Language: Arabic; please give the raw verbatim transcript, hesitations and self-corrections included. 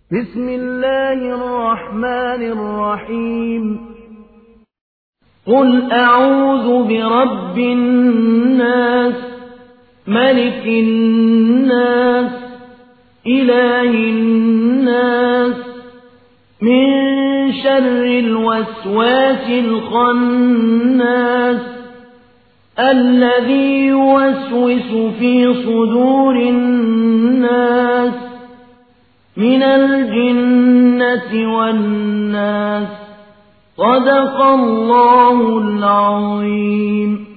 بسم الله الرحمن الرحيم قل أعوذ برب الناس ملك الناس إله الناس من شر الوسواس الخناس الذي يوسوس في صدور الناس من الجنة والناس صدق الله العظيم.